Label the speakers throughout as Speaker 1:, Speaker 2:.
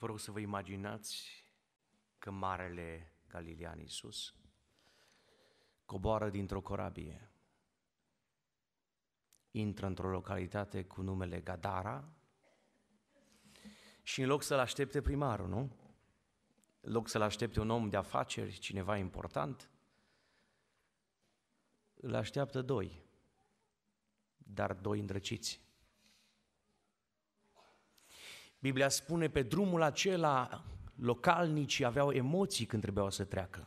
Speaker 1: Vă rog să vă imaginați că marele Galilean Iisus coboară dintr-o corabie, intră într-o localitate cu numele Gadara și în loc să-l aștepte primarul, nu? În loc să-l aștepte un om de afaceri, cineva important, îl așteaptă doi, dar doi îndrăciți. Biblia spune, pe drumul acela, localnicii aveau emoții când trebuiau să treacă.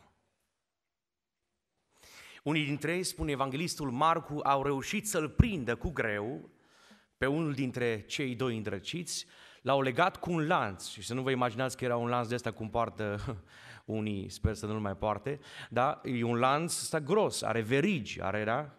Speaker 1: Unii dintre ei, spune evanghelistul Marcu, au reușit să-l prindă cu greu pe unul dintre cei doi îndrăciți, l-au legat cu un lanț, și să nu vă imaginați că era un lanț de ăsta cum poartă unii, sper să nu-l mai poarte, da? E un lanț ăsta gros, are verigi, da?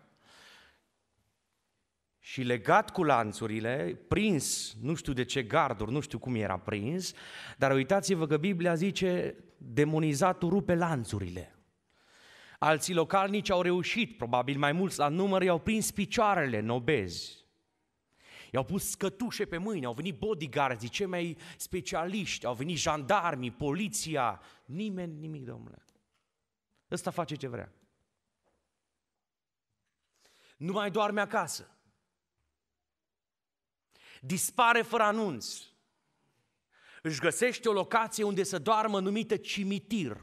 Speaker 1: Și legat cu lanțurile, prins, nu știu de ce garduri, nu știu cum era prins, dar uitați-vă că Biblia zice, demonizatul rupe lanțurile. Alții localnici au reușit, probabil mai mulți la număr, i-au prins picioarele nobezi. I-au pus cătușe pe mâini, au venit bodyguards, cei mai specialiști, au venit jandarmii, poliția, nimeni nimic, domnule. Ăsta face ce vrea. Nu mai doarme acasă. Dispare fără anunț. Își găsește o locație unde să doarmă numită cimitir.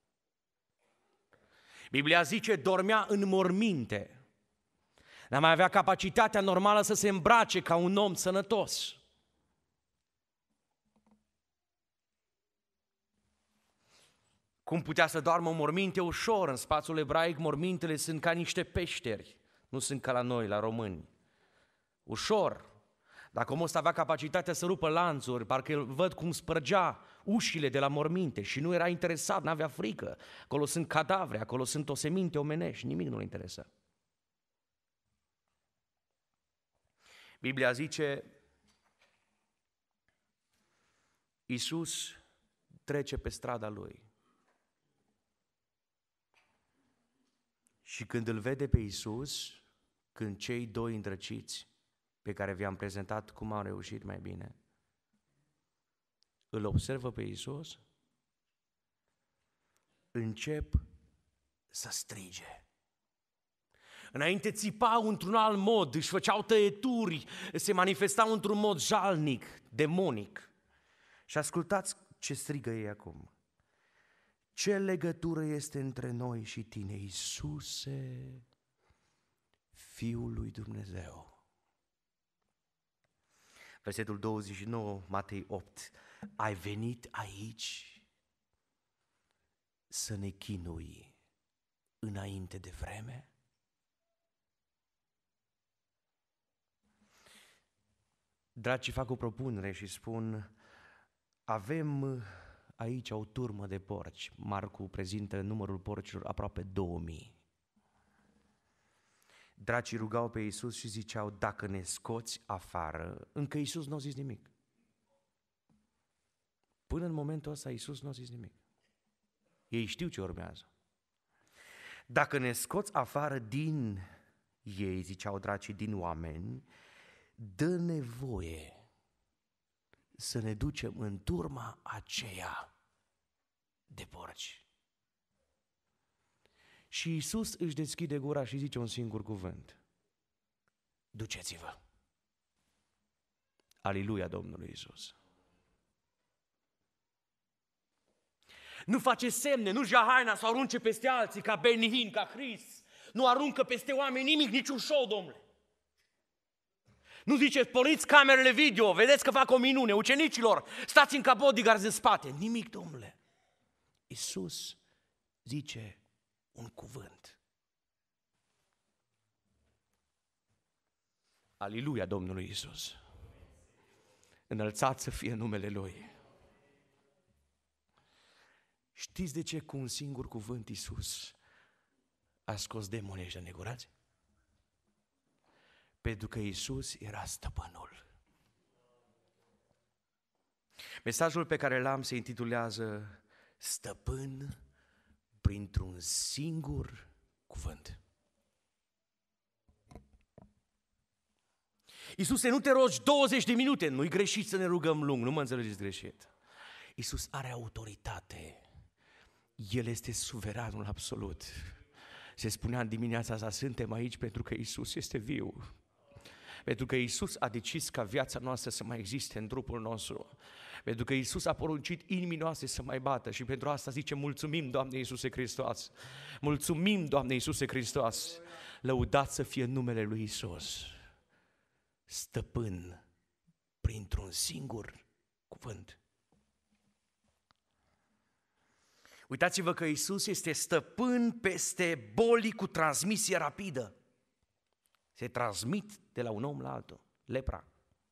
Speaker 1: Biblia zice, dormea în morminte. N-a mai avea capacitatea normală să se îmbrace ca un om sănătos. Cum putea să doarmă în morminte? Ușor, în spațiul ebraic mormintele sunt ca niște peșteri, nu sunt ca la noi, la români. Ușor. Dacă omul ăsta avea capacitatea să rupă lanțuri, parcă îl văd cum spărgea ușile de la morminte și nu era interesat, n-avea frică. Acolo sunt cadavre, acolo sunt oseminte omenești, nimic nu-l interesa. Biblia zice, Iisus trece pe strada lui. Și când îl vede pe Iisus, când cei doi îndrăciți pe care vi-am prezentat cum au reușit mai bine, îl observă pe Iisus, încep să strige. Înainte țipau într-un alt mod, își făceau tăieturi, se manifestau într-un mod jalnic, demonic. Și ascultați ce strigă ei acum. Ce legătură este între noi și tine, Iisuse, Fiul lui Dumnezeu? Versetul 29, Matei 8. Ai venit aici să ne chinui înainte de vreme? Dragii, fac o propunere și spun, avem aici o turmă de porci. Marcu prezintă numărul porcilor aproape 2000. Dracii rugau pe Iisus și ziceau, dacă ne scoți afară, încă Iisus nu a zis nimic. Până în momentul ăsta Iisus nu a zis nimic. Ei știu ce urmează. Dacă ne scoți afară din ei, ziceau dracii, din oameni, dă nevoie să ne ducem în turma aceea de porci. Și Iisus își deschide gura și zice un singur cuvânt. Duceți-vă! Aliluia Domnului Iisus! Nu face semne, nu-și ia haina să arunce peste alții ca Benihin, ca Chris. Nu aruncă peste oameni nimic, niciun show, domnule. Nu zice, porniți camerele video, vedeți că fac o minune, ucenicilor, stați în ca bodyguards în spate. Nimic, domnule. Iisus zice un cuvânt. Aliluia Domnului Iisus. Înălțat să fie numele Lui. Știți de ce cu un singur cuvânt Iisus a scos demonii ăștia negurați? Pentru că Iisus era stăpânul. Mesajul pe care l-am se intitulează Stăpân printr-un singur cuvânt. Iisuse, nu te rogi 20 de minute, nu-i greșit să ne rugăm lung, nu mă înțelegeți greșit. Iisus are autoritate. El este suveranul absolut. Se spunea în dimineața asta, suntem aici pentru că Iisus este viu. Pentru că Iisus a decis ca viața noastră să mai existe în trupul nostru. Pentru că Iisus a poruncit inimii noastre să mai bată și pentru asta zice mulțumim, Doamne Iisuse Hristos. Mulțumim, Doamne Iisuse Hristos. Lăudat să fie numele lui Iisus. Stăpân printr-un singur cuvânt. Uitați-vă că Iisus este stăpân peste bolii cu transmisie rapidă. Se transmit de la un om la altul. Lepra,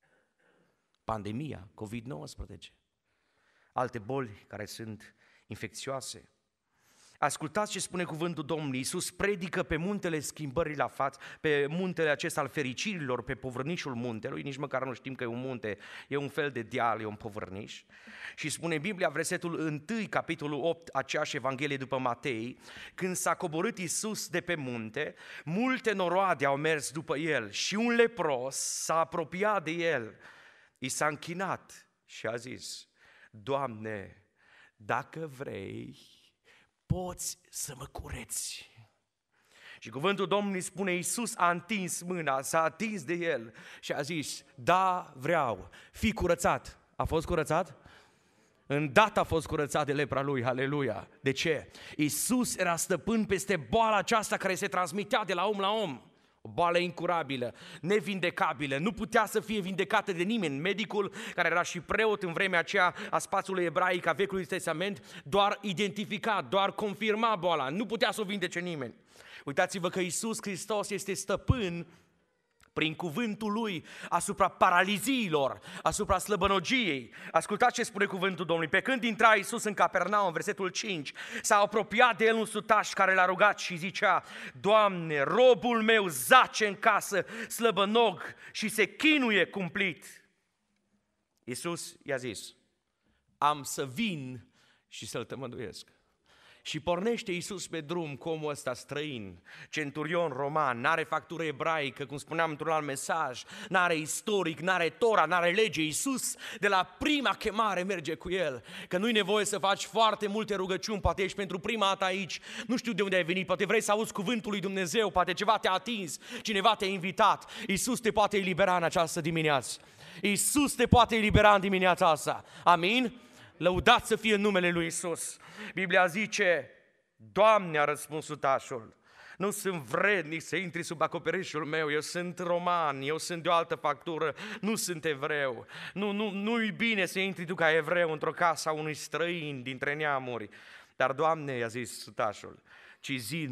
Speaker 1: pandemia, COVID-19, alte boli care sunt infecțioase. Ascultați ce spune cuvântul Domnului. Iisus predică pe muntele schimbării la față, pe muntele acesta al fericirilor, pe povărnișul muntelui, nici măcar nu știm că e un munte, e un fel de deal, e un povărniș. Și spune Biblia, versetul 1, capitolul 8, aceeași Evanghelie după Matei, când s-a coborât Iisus de pe munte, multe noroade au mers după el și un lepros s-a apropiat de el, i s-a închinat și a zis, Doamne, dacă vrei, poți să mă cureți. Și cuvântul Domnului spune, Iisus a întins mâna, s-a atins de el și a zis, da, vreau, fii curățat. A fost curățat? Îndată a fost curățat de lepra lui, aleluia. De ce? Iisus era stăpân peste boala aceasta care se transmitea de la om la om. O boală incurabilă, nevindecabilă, nu putea să fie vindecată de nimeni. Medicul, care era și preot în vremea aceea a spațiului ebraic a Vechiului Testament, doar identifica, doar confirma boala, nu putea să o vindece nimeni. Uitați-vă că Iisus Hristos este stăpân prin cuvântul Lui asupra paraliziilor, asupra slăbănogiei. Ascultați ce spune cuvântul Domnului. Pe când intra Iisus în Capernaum, în versetul 5, s-a apropiat de el un sutaș care l-a rugat și zicea, Doamne, robul meu zace în casă, slăbănog și se chinuie cumplit. Iisus i-a zis, am să vin și să-l tămăduiesc. Și pornește Iisus pe drum cu omul ăsta străin, centurion roman, n-are factură ebraică, cum spuneam într-un alt mesaj, n-are istoric, n-are Tora, n-are lege. Iisus de la prima chemare merge cu el, că nu-i nevoie să faci foarte multe rugăciuni, poate ești pentru prima dată aici, nu știu de unde ai venit, poate vrei să auzi cuvântul lui Dumnezeu, poate ceva te-a atins, cineva te-a invitat. Iisus te poate elibera în această dimineață. Iisus te poate elibera în dimineața asta. Amin? Lăudat să fie numele lui Iisus. Biblia zice, Doamne, a răspuns sutașul, nu sunt vrednic să intri sub acoperișul meu, eu sunt roman, eu sunt de o altă factură, nu sunt evreu. Nu-i bine să intri tu ca evreu într-o casă a unui străin dintre neamuri. Dar Doamne, i-a zis sutașul, ci zi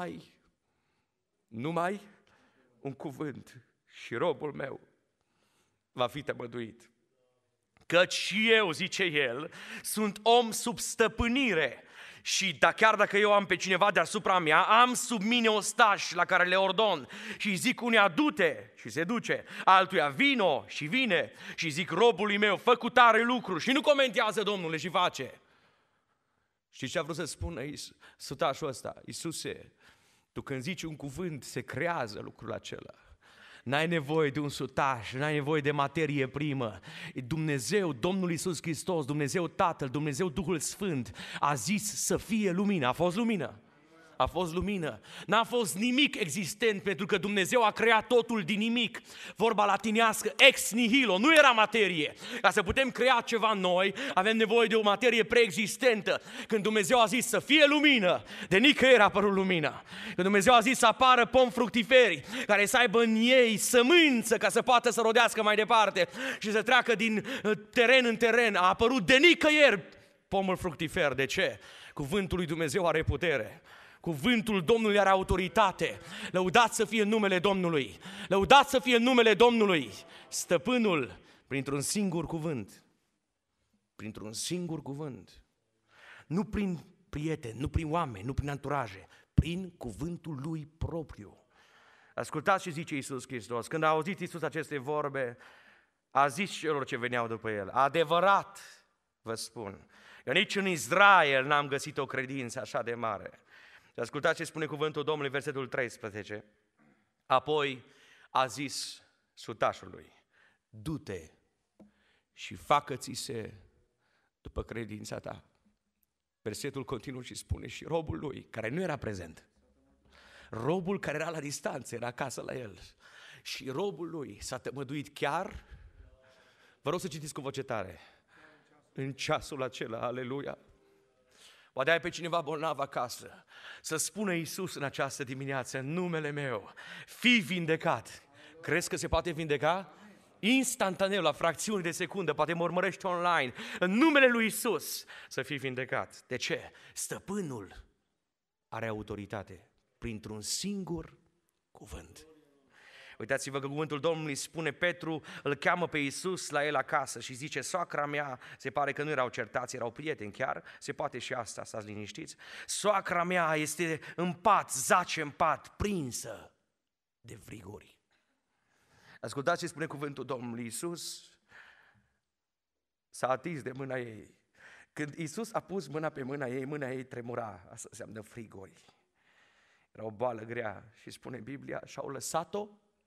Speaker 1: numai un cuvânt și robul meu va fi tămăduit. Căci și eu, zice el, sunt om sub stăpânire și chiar dacă eu am pe cineva deasupra mea, am sub mine ostași la care le ordon și zic uneia du-te și se duce, altuia vino și vine și zic robului meu fă cu tare lucru și nu comentează Domnule și face. Știți ce a vrut să spună sutașul ăsta? Iisuse, tu când zici un cuvânt se creează lucrul acela. N-ai nevoie de un sutaș, n-ai nevoie de materie primă. Dumnezeu, Domnul Iisus Hristos, Dumnezeu Tatăl, Dumnezeu Duhul Sfânt a zis să fie lumină. A fost lumină? A fost lumină. N-a fost nimic existent pentru că Dumnezeu a creat totul din nimic. Vorba latinească, ex nihilo, nu era materie. Ca să putem crea ceva noi, avem nevoie de o materie preexistentă. Când Dumnezeu a zis să fie lumină, de nicăieri a apărut lumina. Când Dumnezeu a zis să apară pomi fructiferi, care să aibă în ei sămânță ca să poată să rodească mai departe și să treacă din teren în teren, a apărut de nicăieri pomul fructifer. De ce? Cuvântul lui Dumnezeu are putere. Cuvântul Domnului are autoritate. Lăudați să fie numele Domnului. Lăudați să fie numele Domnului. Stăpânul, printr-un singur cuvânt. Printr-un singur cuvânt. Nu prin prieteni, nu prin oameni, nu prin anturaje, prin cuvântul lui propriu. Ascultați ce zice Iisus Hristos. Când a auzit Iisus aceste vorbe, a zis celor ce veneau după el, adevărat vă spun, că nici în Israel n-am găsit o credință așa de mare. Și ascultați ce spune cuvântul Domnului, versetul 13. Apoi a zis sutașului, du-te și facă-ți se după credința ta. Versetul continuă și spune, și robul lui, care nu era prezent, robul care era la distanță, era acasă la el, și robul lui s-a tămăduit chiar, vă rog să citiți cu voce tare, în ceasul acela, aleluia. Poate ai pe cineva bolnav acasă, să spună Iisus în această dimineață, în numele meu, fii vindecat. Crezi că se poate vindeca? Instantaneu, la fracțiuni de secundă, poate mă urmărești online, în numele lui Iisus, să fii vindecat. De ce? Stăpânul are autoritate printr-un singur cuvânt. Uitați-vă că cuvântul Domnului spune, Petru îl cheamă pe Iisus la el acasă și zice, soacra mea, se pare că nu erau certați, erau prieteni chiar, se poate și asta, stați liniștiți, soacra mea este în pat, zace în pat, prinsă de friguri. Ascultați ce spune cuvântul Domnului. Iisus s-a atins de mâna ei. Când Iisus a pus mâna pe mâna ei tremura, asta înseamnă frigori. Era o boală grea și spune Biblia, și-au lăsat-o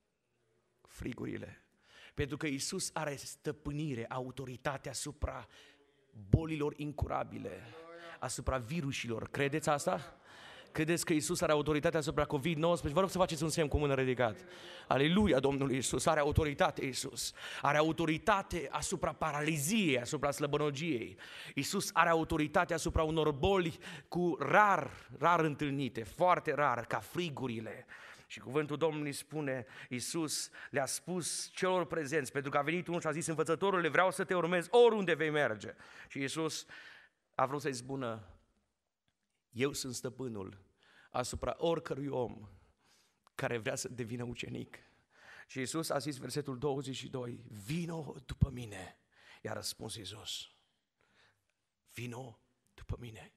Speaker 1: frigurile. Pentru că Iisus are stăpânire, autoritate asupra bolilor incurabile, asupra virusilor. Credeți asta? Credeți că Iisus are autoritate asupra COVID-19? Vă rog să faceți un semn cu mână ridicat. Aleluia, Domnul Iisus, are autoritate Iisus. Are autoritate asupra paraliziei, asupra slăbănogiei. Iisus are autoritate asupra unor boli cu rar întâlnite, foarte rar, ca frigurile. Și cuvântul Domnului spune, Iisus le-a spus celor prezenți, pentru că a venit unul și a zis, învățătorule, vreau să te urmez oriunde vei merge. Și Iisus a vrut să-i spună, eu sunt stăpânul asupra oricărui om care vrea să devină ucenic. Și Iisus a zis, versetul 22, vino după mine. I-a răspuns Iisus, vino după mine.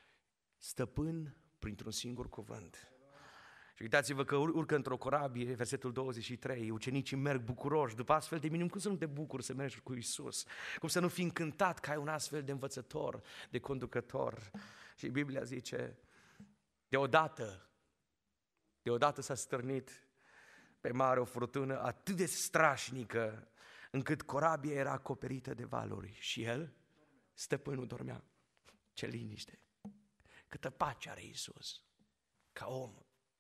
Speaker 1: Stăpân printr-un singur cuvânt. Și uitați-vă că urcă într-o corabie, versetul 23, ucenicii merg bucuroși, după astfel de minuni, cum să nu te bucuri să mergi cu Iisus? Cum să nu fii încântat că ai un astfel de învățător, de conducător? Și Biblia zice, deodată s-a stârnit pe mare o furtună atât de strașnică, încât corabia era acoperită de valuri și el, stăpânul, dormea. Ce liniște! Câtă pace are Iisus, ca om.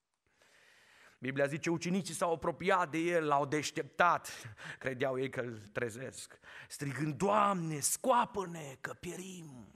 Speaker 1: Biblia zice, ucenicii s-au apropiat de el, l-au deșteptat, credeau ei că îl trezesc, strigând, Doamne, scoapă-ne că pierim!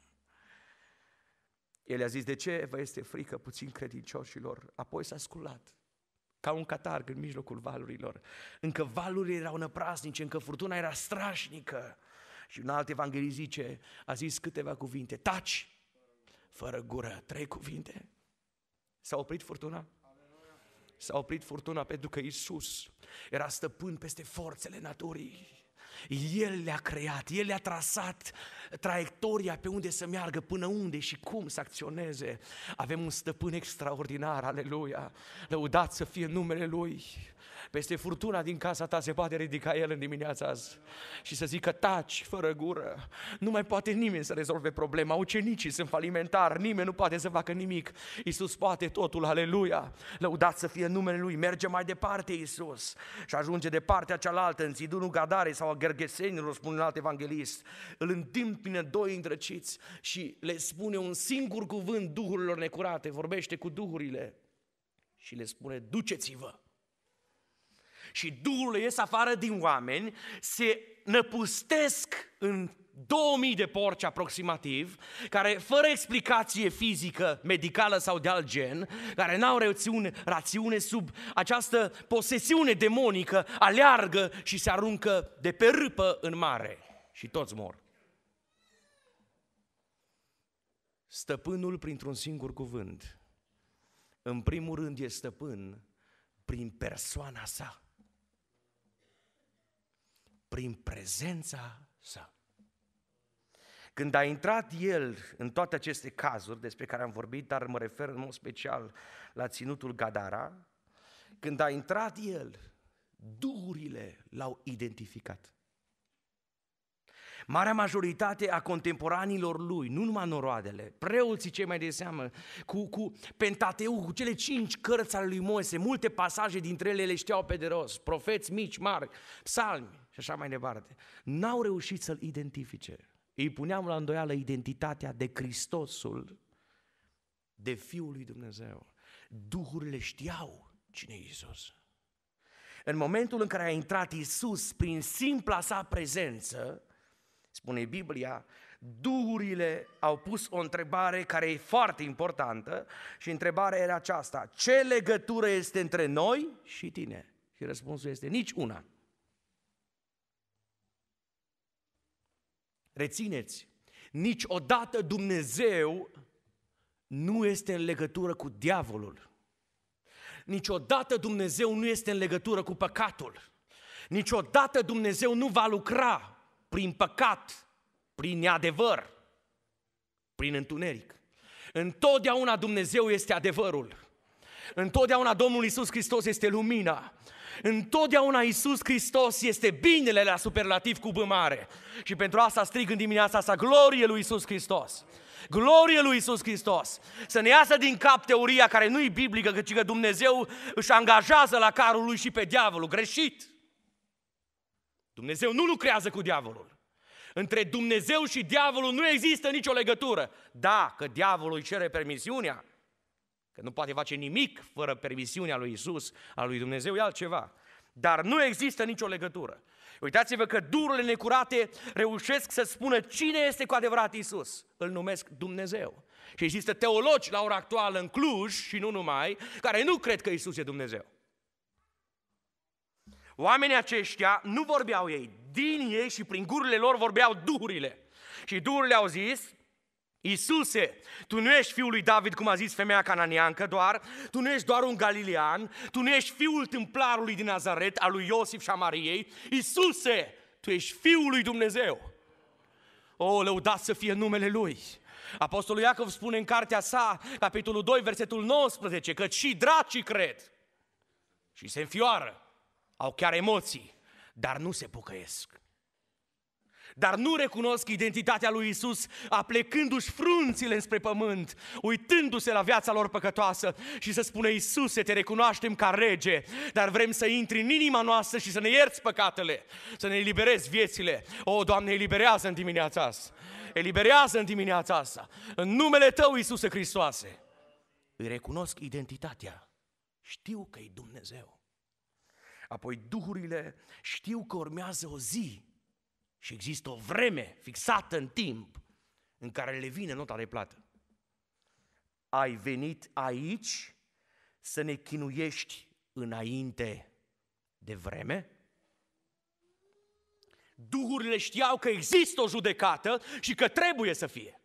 Speaker 1: El i-a zis, de ce vă este frică puțin credincioșilor? Apoi s-a sculat, ca un catarg în mijlocul valurilor. Încă valurile erau năprasnice, încă furtuna era strașnică. Și un alt evanghelist zice, a zis câteva cuvinte, taci, fără gură, 3 cuvinte. S-a oprit furtuna? S-a oprit furtuna pentru că Iisus era stăpân peste forțele naturii. El le-a creat, El le-a trasat traiectoria pe unde să meargă, până unde și cum să acționeze. Avem un stăpân extraordinar, aleluia, lăudat să fie numele Lui. Peste furtuna din casa ta se poate ridica El în dimineața azi și să zică taci fără gură. Nu mai poate nimeni să rezolve problema, ucenicii sunt falimentari, nimeni nu poate să facă nimic. Iisus poate totul, aleluia, lăudat să fie numele Lui. Merge mai departe Iisus și ajunge de partea cealaltă, în Țidunul Gadarei sau a Gergesenilor, spune un alt evanghelist. Îl întâmpină 2 îndrăciți și le spune un singur cuvânt duhurilor necurate, vorbește cu duhurile și le spune, duceți-vă. Și duhurile ies afară din oameni, se năpustesc în 2000 de porci aproximativ, care fără explicație fizică, medicală sau de alt gen, care n-au rațiune sub această posesiune demonică, aleargă și se aruncă de pe râpă în mare și toți mor. Stăpânul printr-un singur cuvânt, în primul rând e stăpân prin persoana sa, prin prezența sa. Când a intrat el în toate aceste cazuri despre care am vorbit, dar mă refer în mod special la ținutul Gadara, când a intrat el, duhurile l-au identificat. Marea majoritate a contemporanilor lui, nu numai noroadele, preoții cei mai de seamă, cu Pentateuch, cu cele 5 cărți ale lui Moise, multe pasaje dintre ele le știau pe de rost, profeți mici, mari, psalmi și așa mai departe, n-au reușit să-l identifice. îi puneam la îndoială identitatea de Hristosul, de Fiul lui Dumnezeu. Duhurile știau cine e Iisus. În momentul în care a intrat Iisus prin simpla sa prezență, spune Biblia, duhurile au pus o întrebare care e foarte importantă și întrebarea era aceasta: ce legătură este între noi și tine? Și răspunsul este nici una. Rețineți, niciodată Dumnezeu nu este în legătură cu diavolul. Niciodată Dumnezeu nu este în legătură cu păcatul. Niciodată Dumnezeu nu va lucra prin păcat, prin neadevăr, prin întuneric. Întotdeauna Dumnezeu este adevărul. Întotdeauna Domnul Iisus Hristos este lumina. Întotdeauna Iisus Hristos este binele la superlativ cu B mare. Și pentru asta strig în dimineața asta: glorie lui Iisus Hristos! Glorie lui Iisus Hristos! Să ne iasă din cap teoria care nu e biblică, căci că Dumnezeu își angajează la carul lui și pe diavolul. Greșit! Dumnezeu nu lucrează cu diavolul. Între Dumnezeu și diavolul nu există nicio legătură. Da, că diavolul îi cere permisiunea, că nu poate face nimic fără permisiunea lui Iisus, a lui Dumnezeu, e altceva. Dar nu există nicio legătură. Uitați-vă că duhurile necurate reușesc să spună cine este cu adevărat Iisus. Îl numesc Dumnezeu. Și există teologi la ora actuală în Cluj și nu numai, care nu cred că Iisus e Dumnezeu. Oamenii aceștia nu vorbeau ei, din ei și prin gurile lor vorbeau duhurile. Și duhurile au zis: Iisuse, tu nu ești fiul lui David, cum a zis femeia cananiancă doar, tu nu ești doar un galilean, tu nu ești fiul tâmplarului din Nazaret, al lui Iosif și a Mariei. Iisuse, tu ești Fiul lui Dumnezeu. O, lăudat să fie numele Lui. Apostolul Iacov spune în cartea sa, capitolul 2, versetul 19, că și dracii cred și se înfioară, au chiar emoții, dar nu se pocăiesc. Dar nu recunosc identitatea lui Iisus, aplecându-și frunțile înspre pământ, uitându-se la viața lor păcătoasă și să spună: Iisuse, te recunoaștem ca rege, dar vrem să intri în inima noastră și să ne ierți păcatele, să ne eliberezi viețile. O, Doamne, eliberează în dimineața asta, eliberează în dimineața asta, în numele Tău, Iisuse Hristoase. Îi recunosc identitatea, știu că e Dumnezeu. Apoi duhurile știu că urmează o zi și există o vreme fixată în timp în care le vine nota de plată. Ai venit aici să ne chinuiești înainte de vreme? Duhurile știau că există o judecată și că trebuie să fie.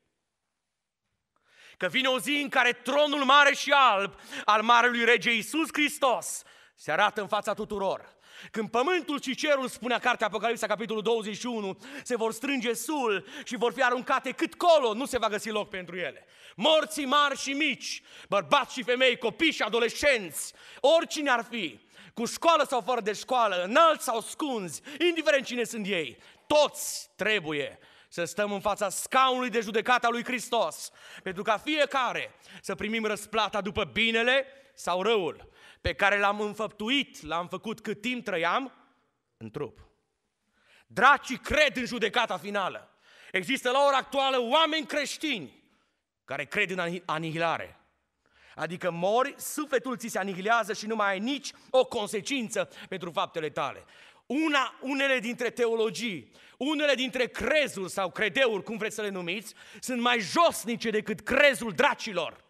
Speaker 1: Că vine o zi în care tronul mare și alb al Marelui Rege Iisus Hristos se arată în fața tuturor. Când pământul și cerul, spunea cartea Apocalipsa, capitolul 21, se vor strânge sul și vor fi aruncate cât colo, nu se va găsi loc pentru ele. Morții mari și mici, bărbați și femei, copii și adolescenți, oricine ar fi, cu școală sau fără de școală, înalți sau scunzi, indiferent cine sunt ei, toți trebuie să stăm în fața scaunului de judecată a lui Hristos, pentru ca fiecare să primim răsplata după binele sau răul pe care l-am înfăptuit, l-am făcut cât timp trăiam în trup. Dracii cred în judecata finală. Există la ora actuală oameni creștini care cred în anihilare. Adică mori, sufletul ți se anihilează și nu mai ai nici o consecință pentru faptele tale. Unele dintre teologii, unele dintre crezuri sau credeuri, cum vreți să le numiți, sunt mai josnice decât crezul dracilor.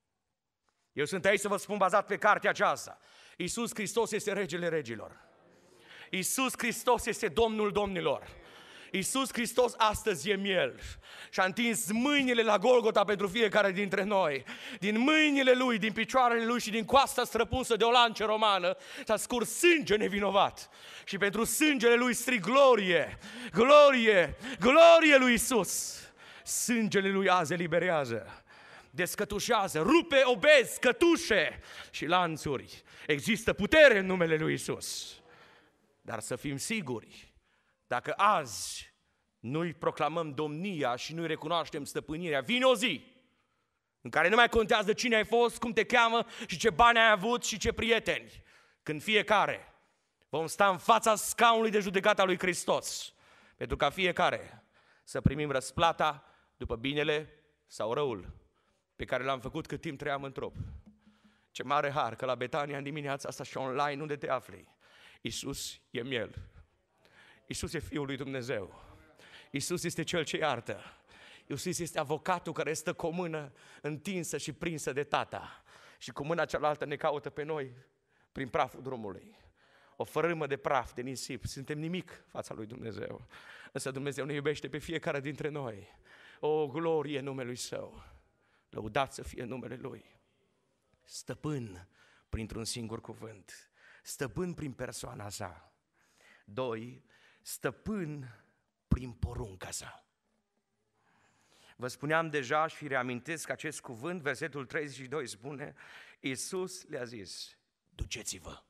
Speaker 1: Eu sunt aici să vă spun, bazat pe cartea aceasta: Iisus Hristos este Regele Regilor. Iisus Hristos este Domnul Domnilor. Iisus Hristos astăzi e miel și a întins mâinile la Golgota pentru fiecare dintre noi. Din mâinile Lui, din picioarele Lui și din coasta străpunsă de o lance romană s-a scurs sânge nevinovat. Și pentru sângele Lui strig glorie, glorie, glorie lui Iisus. Sângele Lui azi eliberează, descătușează, rupe obezi, cătușe și lanțuri. Există putere în numele lui Iisus. Dar să fim siguri, dacă azi nu-i proclamăm domnia și nu-i recunoaștem stăpânirea, vine o zi în care nu mai contează cine ai fost, cum te cheamă și ce bani ai avut și ce prieteni, când fiecare vom sta în fața scaunului de judecată a lui Hristos, pentru ca fiecare să primim răsplata după binele sau răul pe care l-am făcut cât timp trăiam în trup. Ce mare har că la Betania în dimineața asta și online unde te afli, Iisus e miel. Iisus e Fiul lui Dumnezeu. Iisus este Cel ce iartă. Iisus este avocatul care stă cu o mână întinsă și prinsă de Tata și cu mâna cealaltă ne caută pe noi prin praful drumului. O fărâmă de praf, de nisip. Suntem nimic fața lui Dumnezeu. Însă Dumnezeu ne iubește pe fiecare dintre noi. O glorie numelui Său. Lăudat să fie numele Lui. Stăpân printr-un singur cuvânt. Stăpân prin persoana Sa. 2. Stăpân prin porunca Sa. Vă spuneam deja și reamintesc că acest cuvânt, versetul 32 spune, Iisus le-a zis, duceți-vă.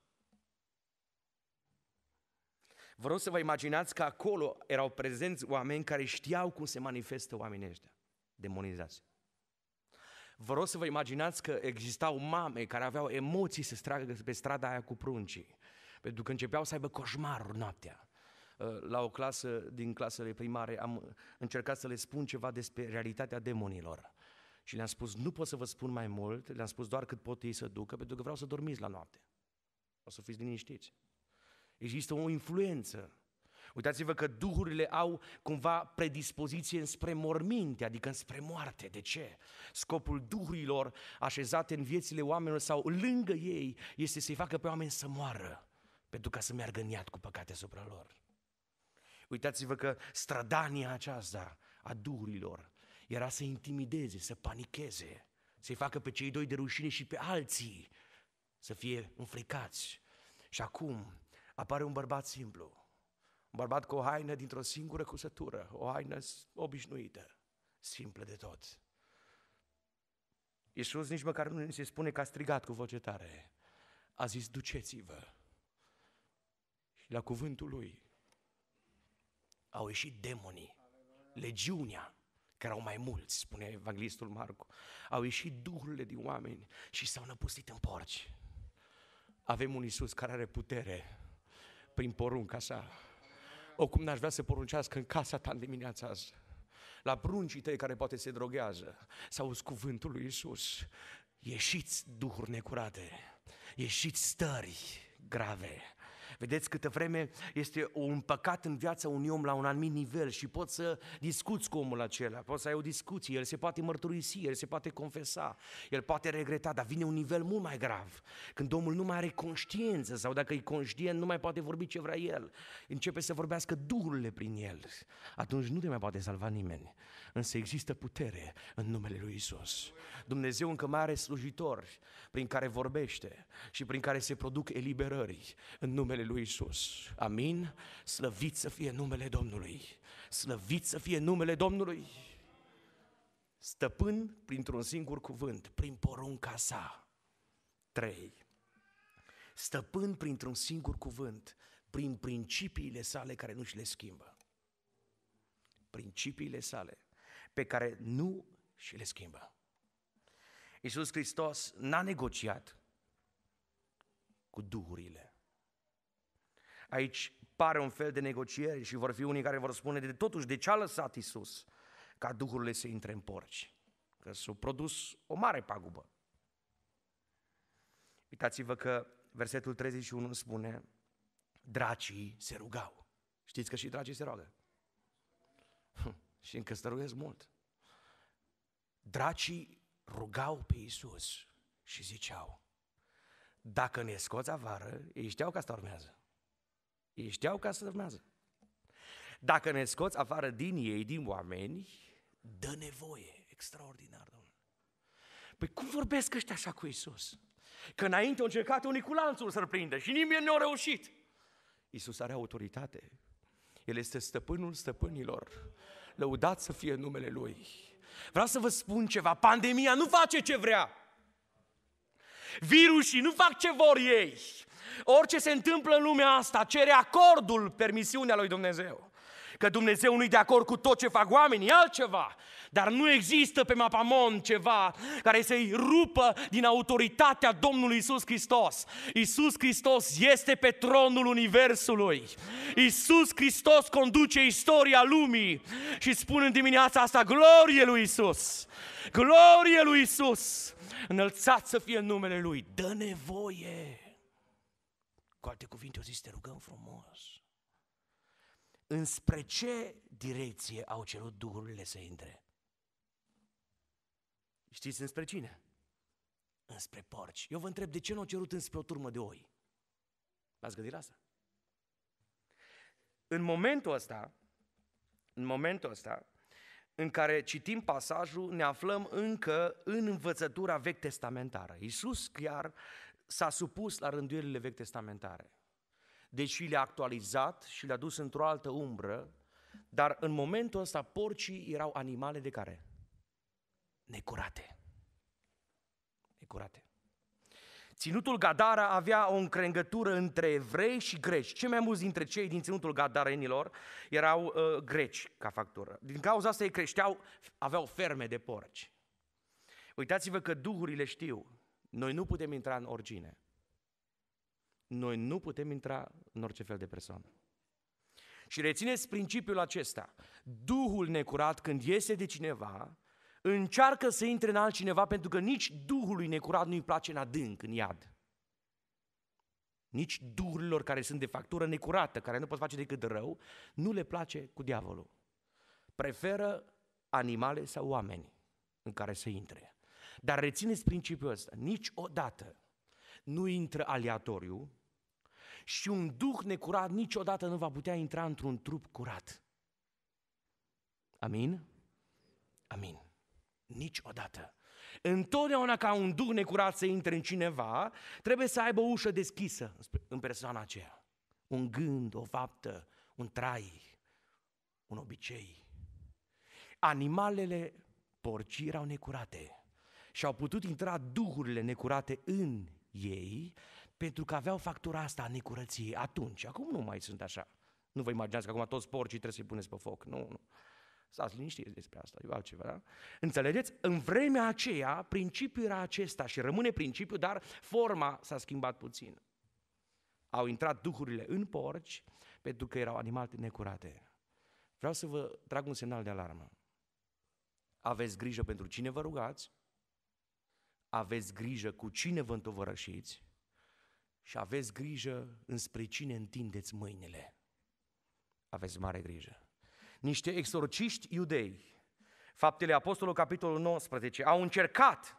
Speaker 1: Vă rog să vă imaginați că acolo erau prezenți oameni care știau cum se manifestă oamenii ăștia, demonizați. Vă rog să vă imaginați că existau mame care aveau emoții să stragă pe strada aia cu pruncii, pentru că începeau să aibă coșmaruri noaptea. La o clasă din clasele primare am încercat să le spun ceva despre realitatea demonilor. Și le-am spus, nu pot să vă spun mai mult, le-am spus doar cât pot ei să ducă, pentru că vreau să dormiți la noapte. O să fiți liniștiți. Există o influență. Uitați-vă că duhurile au cumva predispoziție înspre morminte, adică înspre moarte. De ce? Scopul duhurilor așezate în viețile oamenilor sau lângă ei este să-i facă pe oameni să moară, pentru ca să meargă în iad cu păcate asupra lor. Uitați-vă că strădania aceasta a duhurilor era să intimideze, să panicheze, să-i facă pe cei doi de rușine și pe alții să fie înfricați. Și acum apare un bărbat simplu, un bărbat cu o haină dintr-o singură cusătură, o haină obișnuită, simplă de tot. Iisus nici măcar nu ne se spune că a strigat cu voce tare, a zis duceți-vă. Și la cuvântul lui au ieșit demonii, legiunea, care erau mai mulți, spune evanghelistul Marcu, au ieșit duhurile din oameni și s-au năpustit în porci. Avem un Iisus care are putere prin porunca Sa. Oricum n-aș vrea să poruncească în casa ta în dimineața asta, la pruncii tăi care poate se droghează, să auzi cuvântul lui Iisus. Ieșiți duhuri necurate, ieșiți stări grave. Vedeți, câtă vreme este un păcat în viața unui om la un anumit nivel și poți să discuți cu omul acela, poți să ai o discuție, el se poate mărturisi, el se poate confesa, el poate regreta, dar vine un nivel mult mai grav, când omul nu mai are conștiință sau dacă e conștient nu mai poate vorbi ce vrea el, începe să vorbească duhurile prin el, atunci nu te mai poate salva nimeni, însă există putere în numele lui Iisus. Dumnezeu încă mai are slujitori prin care vorbește și prin care se produc eliberări în numele lui Iisus. Amin? Slăvit să fie numele Domnului. Slăvit să fie numele Domnului. Stăpân printr-un singur cuvânt, prin porunca Sa. 3. Stăpân printr-un singur cuvânt, prin principiile Sale care nu și le schimbă. Principiile Sale pe care nu și le schimbă. Iisus Hristos n-a negociat cu duhurile. Aici pare un fel de negociere și vor fi unii care vor spune totuși de ce a lăsat Iisus ca duhurile să intre în porci? Că s-a produs o mare pagubă. Uitați-vă că versetul 31 spune dracii se rugau. Știți că și dracii se roagă? Și încă stăruiesc mult. Dracii rugau pe Iisus și ziceau, dacă ne scoți afară, ei știau că asta urmează. Ei știau că asta urmează. Dacă ne scoți afară din ei, din oameni, dă nevoie. Extraordinar, Domnule. Păi cum vorbesc ăștia așa cu Iisus? Că înainte au încercat unii cu lanțul să-L prindă și nimeni nu a reușit. Iisus are autoritate. El este stăpânul stăpânilor. Lăudat să fie numele Lui. Vreau să vă spun ceva, pandemia nu face ce vrea. Virusii nu fac ce vor ei. Orice se întâmplă în lumea asta cere acordul, permisiunea lui Dumnezeu. Că Dumnezeu nu-i de acord cu tot ce fac oamenii, e altceva. Dar nu există pe mapamond ceva care să-i rupă din autoritatea Domnului Iisus Hristos. Iisus Hristos este pe tronul universului. Iisus Hristos conduce istoria lumii. Și spun în dimineața asta, glorie lui Iisus! Glorie lui Iisus! Înălțat să fie numele Lui. Dă nevoie! Cu alte cuvinte, o zi să te rugăm frumos. Înspre ce direcție au cerut duhurile să intre? Știți înspre cine? Înspre porci. Eu vă întreb, de ce nu au cerut înspre o turmă de oi? V-ați gândit la asta? În momentul ăsta, în care citim pasajul, ne aflăm încă în învățătura vechi testamentară. Iisus chiar s-a supus la rânduielile vechi testamentare. Deși le-a actualizat și le-a dus într-o altă umbră, dar în momentul ăsta porcii erau animale de care? Necurate. Necurate. Ținutul Gadara avea o încrengătură între evrei și greci. Cei mai mulți dintre cei din ținutul gadarenilor erau greci ca factură. Din cauza asta ei aveau ferme de porci. Uitați-vă că duhurile știu, noi nu putem intra în oricine. Noi nu putem intra în orice fel de persoană. Și rețineți principiul acesta. Duhul necurat, când iese de cineva, încearcă să intre în altcineva, pentru că nici duhului necurat nu-i place în adânc, în iad. Nici duhurilor care sunt de factură necurată, care nu pot face decât rău, nu le place cu diavolul. Preferă animale sau oameni în care să intre. Dar rețineți principiul ăsta. Niciodată nu intră aleatoriu și un duh necurat niciodată nu va putea intra într-un trup curat. Amin? Amin. Niciodată. Întotdeauna ca un duh necurat să intre în cineva, trebuie să aibă o ușă deschisă în persoana aceea. Un gând, o faptă, un trai, un obicei. Animalele porcii erau necurate și au putut intra duhurile necurate în ei pentru că aveau factura asta a necurăției atunci. Acum nu mai sunt așa. Nu vă imaginați că acum toți porcii trebuie să-i puneți pe foc. Nu. Stați liniștiți despre asta, e altceva, da? Înțelegeți? În vremea aceea, principiul era acesta și rămâne principiul, dar forma s-a schimbat puțin. Au intrat duhurile în porci pentru că erau animale necurate. Vreau să vă trag un semnal de alarmă. Aveți grijă pentru cine vă rugați, aveți grijă cu cine vă întovărășiți și aveți grijă înspre cine întindeți mâinile. Aveți mare grijă. Niște exorciști iudei, Faptele Apostolului, capitolul 19, au încercat,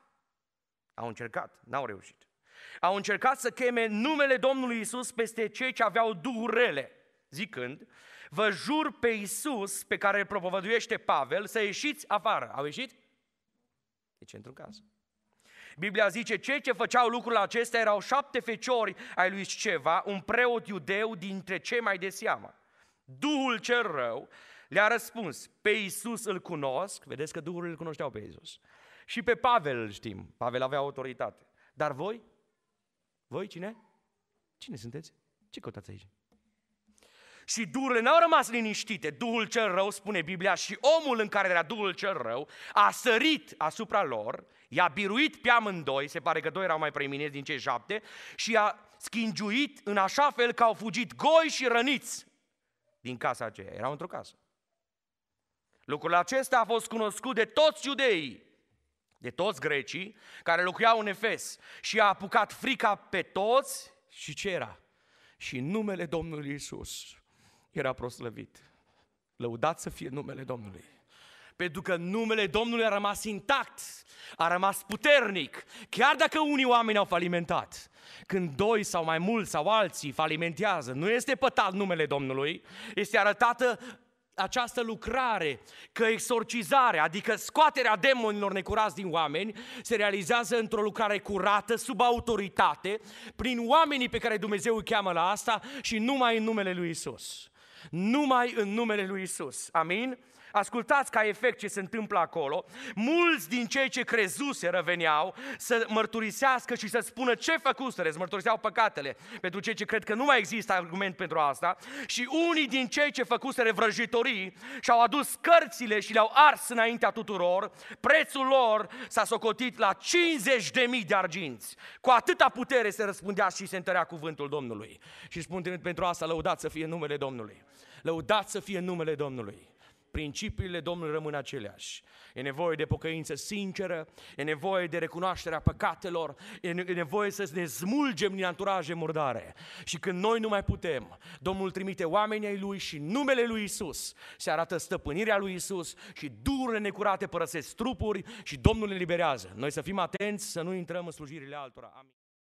Speaker 1: n-au reușit. Au încercat să cheme numele Domnului Iisus peste cei ce aveau duhuri rele, zicând, vă jur pe Iisus pe care îl propovăduiește Pavel să ieșiți afară. Au ieșit? Deci într-un caz. Biblia zice, cei ce făceau lucrurile acestea erau 7 feciori ai lui Sceva, un preot iudeu dintre cei mai de seamă. Duhul cel rău le-a răspuns, pe Iisus îl cunosc, vedeți că duhurile îl cunoșteau pe Iisus, și pe Pavel îl știm, Pavel avea autoritate. Dar voi? Voi cine? Cine sunteți? Ce căutați aici? Și duhurile n-au rămas liniștite, duhul cel rău, spune Biblia, și omul în care era duhul cel rău a sărit asupra lor, i-a biruit pe amândoi, se pare că 2 erau mai preeminenți din cei 7, și i-a schingiuit în așa fel că au fugit goi și răniți din casa aceea. Erau într-o casă. Lucrul acesta a fost cunoscut de toți iudeii, de toți grecii care locuiau în Efes și a apucat frica pe toți și ce era? Și numele Domnului Iisus era proslăvit. Lăudat să fie numele Domnului. Pentru că numele Domnului a rămas intact, a rămas puternic, chiar dacă unii oameni au falimentat. Când 2 sau mai mulți sau alții falimentează, nu este pătat numele Domnului, este arătată această lucrare, că exorcizarea, adică scoaterea demonilor necurați din oameni, se realizează într-o lucrare curată, sub autoritate, prin oamenii pe care Dumnezeu îi cheamă la asta și numai în numele lui Iisus. Numai în numele lui Iisus. Amin? ascultați ca efect ce se întâmplă acolo, mulți din cei ce crezuseră veneau să mărturisească și să spună ce făcuseră, să mărturiseau păcatele. Pentru cei ce cred că nu mai există argument pentru asta, și unii din cei ce făcuseră vrăjitorii și-au adus cărțile și le-au ars înaintea tuturor, prețul lor s-a socotit la 50.000 de arginți. Cu atâta putere se răspundea și se întărea cuvântul Domnului. Și spun pentru asta, lăudat să fie numele Domnului. Lăudat să fie numele Domnului. Principiile Domnului rămân aceleași. E nevoie de pocăință sinceră, e nevoie de recunoașterea păcatelor, e nevoie să ne smulgem din anturaje murdare. Și când noi nu mai putem, Domnul trimite oamenii ai Lui și numele Lui Iisus se arată stăpânirea Lui Iisus și dururile necurate părăsesc trupuri și Domnul ne eliberează. Noi să fim atenți să nu intrăm în slujirile altora. Amin.